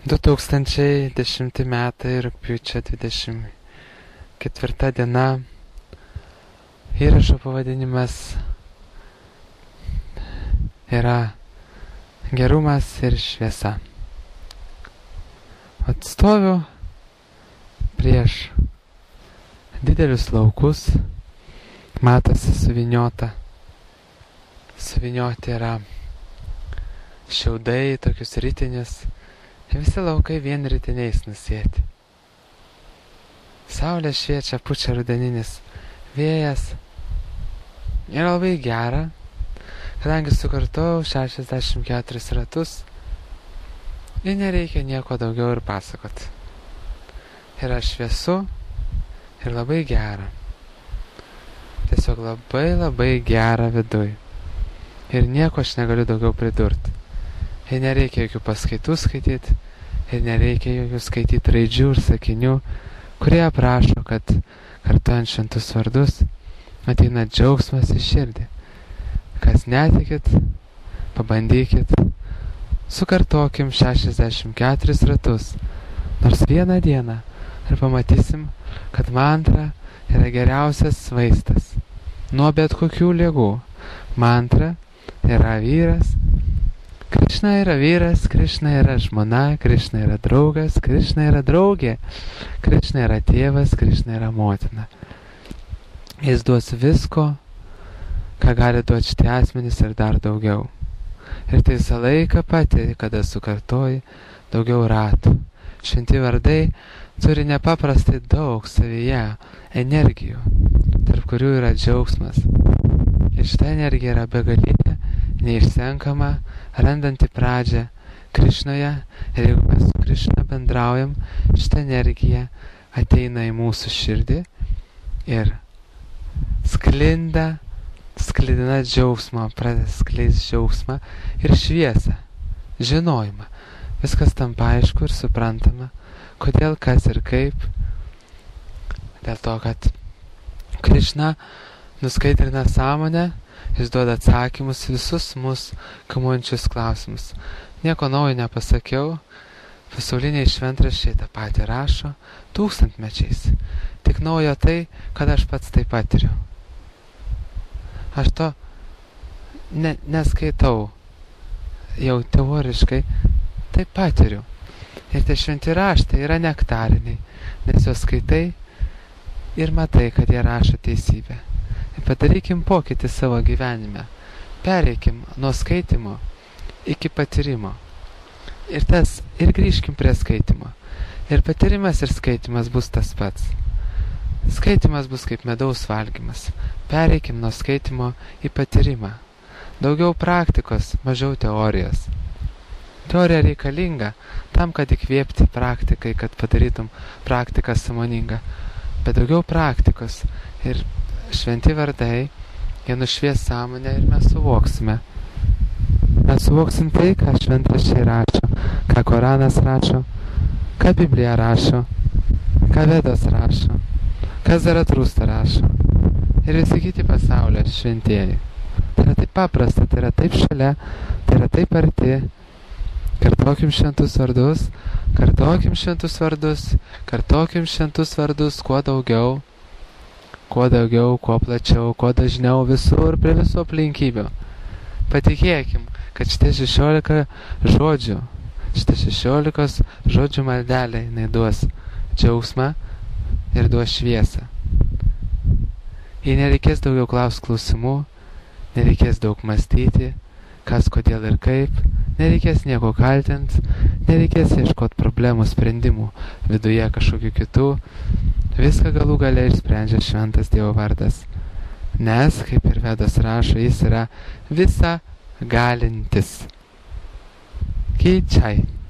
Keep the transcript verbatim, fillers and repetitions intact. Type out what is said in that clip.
du tūkstančiai dešimti metai, rugpjūčio dvidešimt ketvirta diena. Įrašo pavadinimas yra Gerumas ir šviesa. Atstoviu prieš didelius laukus, matosi suviniota. Suvinioti yra šiaudai, tokius ritinius. Visi laukai vien ritiniais nusėti. Saulė šviečia, pučia rudeninis vėjas. Yra labai gera, kadangi sukartojau šešiasdešimt keturis ratus ir nereikia nieko daugiau ir pasakoti. Yra šviesu ir labai gera. Tiesiog labai labai gera viduj. Ir nieko aš negaliu daugiau pridurti. Ir nereikia jokių paskaitų skaityti, ir nereikia jokių skaityti raidžių ir sakinių, kurie aprašo, kad kartuojant šventus vardus ateina džiaugsmas į širdį. Kas netikit, pabandykit, sukartokim šešiasdešimt keturis ratus, nors vieną dieną, ir pamatysim, kad mantra yra geriausias vaistas nuo bet kokių ligų. Mantra yra vyras. Krišna yra vyras, Krišna yra žmona, Krišna yra draugas, Krišna yra draugė, Krišna yra tėvas, Krišna yra motina. Jis duos visko, ką gali duoti šitie asmenys ir dar daugiau. Ir tai visą laiką pati, kada sukartoji daugiau ratų. Šventi vardai turi nepaprastai daug savyje energijų, tarp kurių yra džiaugsmas. Ir šita energija yra begalinė, neišsenkama, randanti pradžią Krišnoje, ir jeigu mes su Krišna bendraujam, šitą energiją ateina į mūsų širdį ir sklinda, sklidina džiaugsmą, pradeda skleis džiaugsmą ir šviesą, žinojimą. Viskas tampa aišku ir suprantama, kodėl, kas ir kaip. Dėl to, kad Krišna nuskaitrina sąmonę, jis duoda atsakymus visus mus kamuojančius klausimus. Nieko naujo nepasakiau, pasauliniai šventraščiai tą patį rašo tūkstantmečiais. Tik naujo tai, kad aš pats tai patiriu. Aš to ne, neskaitau jau teoriškai, tai patiriu. Ir tie šventi raštai yra nektariniai, nes juos skaitai ir matai, kad jie rašo teisybę. Ir padarykim pokytį savo gyvenime. Pereikim nuo skaitimo iki patyrimo. Ir tas, ir grįžkim prie skaitimo. Ir patyrimas ir skaitimas bus tas pats. Skaitimas bus kaip medaus valgymas. Pereikim nuo skaitimo į patyrimą. Daugiau praktikos, mažiau teorijos. Teorija reikalinga tam, kad įkvėpti praktikai, kad padarytum praktiką sąmoningą. Bet daugiau praktikos ir šventi vardai, jie nušvies sąmonę ir mes suvoksime. Mes suvoksim tai, ką šventraščiai rašo, ką Koranas rašo, ką Biblija rašo, ką Vedos rašo, ką Zaratrusta rašo ir visi kiti pasaulio šventieji. Tai yra taip paprasta, tai yra taip šalia, tai yra taip arti. Kartokim šventus vardus, kartokim šventus vardus, kartokim šventus vardus kuo daugiau, kuo daugiau, kuo plačiau, kuo dažniau, visur, prie visų aplinkybių. Patikėkim, kad šitie šešiolika žodžių, šitie šešiolikos žodžių maldelė, jinai duos džiaugsmą ir duos šviesą. Jei nereikės daugiau klausti klausimų, nereikės daug mąstyti, kas, kodėl ir kaip, nereikės nieko kaltinti, nereikės ieškoti problemų sprendimų viduje kažkokių kitų. Viską galų gale išsprendžia šventas Dievo vardas. Nes, kaip ir Vedos rašo, jis yra visa galintis. Ki Jai.